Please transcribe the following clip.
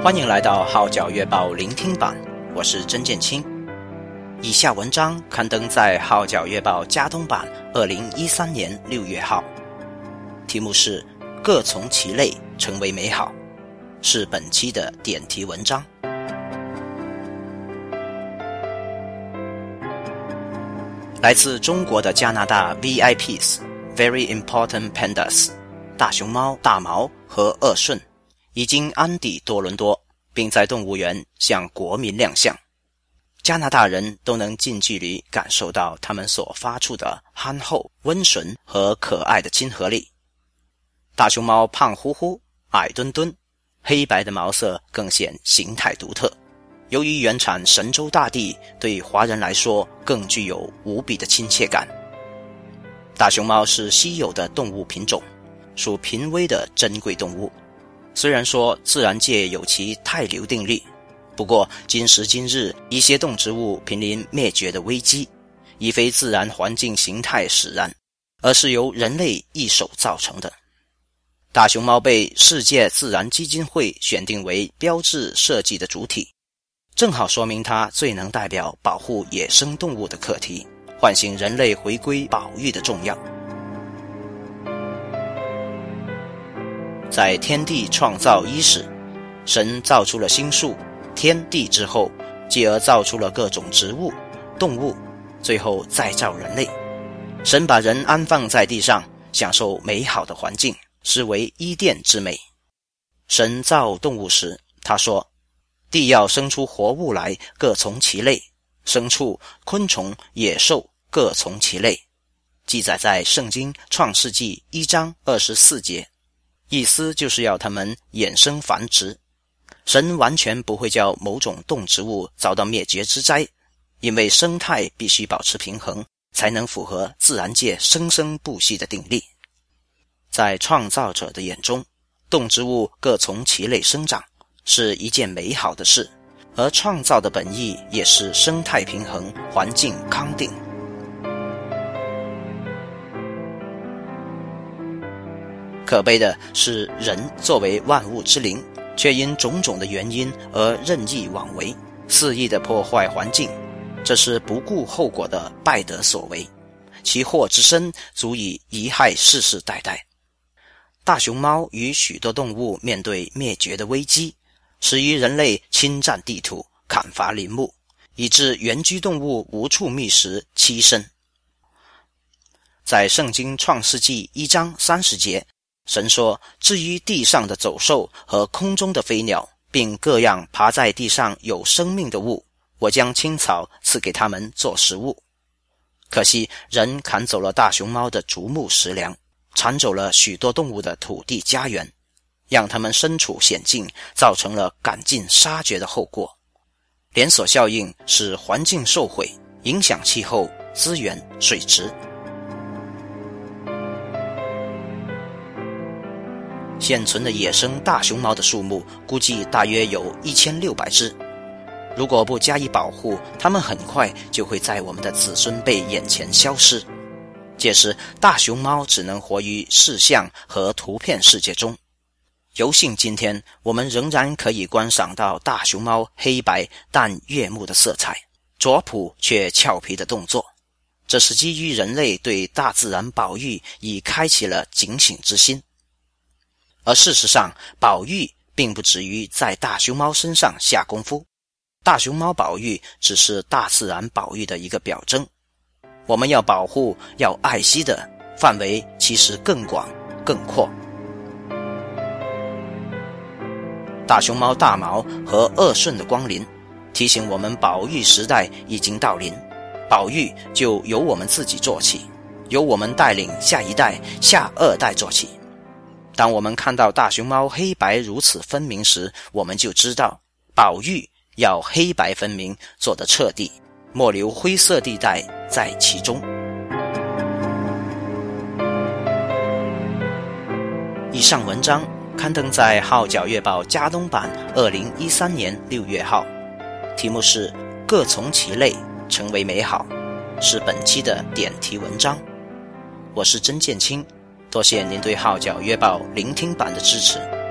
欢迎来到号角月报聆听版，我是甄建清。以下文章刊登在号角月报加东版2013年6月号，题目是各从其类成为美好，是本期的点题文章。来自中国的加拿大 VIPs Very Important Pandas 大熊猫大毛和鄂顺已经安抵多伦多，并在动物园向国民亮相。加拿大人都能近距离感受到他们所发出的憨厚、温顺和可爱的亲和力。大熊猫胖乎乎、矮墩墩，黑白的毛色更显形态独特。由于原产神州大地，对华人来说更具有无比的亲切感。大熊猫是稀有的动物品种，属濒危的珍贵动物。虽然说自然界有其态流定律，不过今时今日一些动植物濒临灭绝的危机，已非自然环境形态使然，而是由人类一手造成的。大熊猫被世界自然基金会选定为标志设计的主体，正好说明它最能代表保护野生动物的课题，唤醒人类回归保育的重要。在天地创造伊始，神造出了星宿、天地之后，继而造出了各种植物、动物，最后再造人类。神把人安放在地上，享受美好的环境，视为伊甸之美。神造动物时，他说：地要生出活物来，各从其类，牲畜、昆虫、野兽各从其类。记载在圣经创世纪1章24节，意思就是要他们衍生繁殖。神完全不会叫某种动植物遭到灭绝之灾，因为生态必须保持平衡，才能符合自然界生生不息的定律。在创造者的眼中，动植物各从其类生长是一件美好的事，而创造的本意也是生态平衡、环境康定。可悲的是，人作为万物之灵，却因种种的原因而任意妄为，肆意的破坏环境，这是不顾后果的败德所为，其祸之深足以贻害世世代代。大熊猫与许多动物面对灭绝的危机，始于人类侵占地土、砍伐林木，以致原居动物无处觅食栖身。在圣经创世纪1章30节，神说：至于地上的走兽和空中的飞鸟，并各样爬在地上有生命的物，我将青草赐给他们做食物。可惜人砍走了大熊猫的竹木食粮，铲走了许多动物的土地家园，让他们身处险境，造成了赶尽杀绝的后果。连锁效应使环境受毁，影响气候、资源、水质。现存的野生大熊猫的数目估计大约有1600只，如果不加以保护，它们很快就会在我们的子孙辈眼前消失。届时大熊猫只能活于视像和图片世界中。有幸今天我们仍然可以观赏到大熊猫黑白但悦目的色彩，拙朴却俏皮的动作，这是基于人类对大自然保育已开启了警醒之心。而事实上，保育并不止于在大熊猫身上下功夫，大熊猫保育只是大自然保育的一个表征。我们要保护、要爱惜的范围其实更广、更阔。大熊猫大毛和鄂顺的光临，提醒我们保育时代已经到临。保育就由我们自己做起，由我们带领下一代、下2代做起。当我们看到大熊猫黑白如此分明时，我们就知道保育要黑白分明，做得彻底，莫留灰色地带在其中。以上文章刊登在号角月报加东版2013年6月号，题目是各从其类成为美好，是本期的点题文章。我是甄建清，多谢您对号角月报聆听版的支持。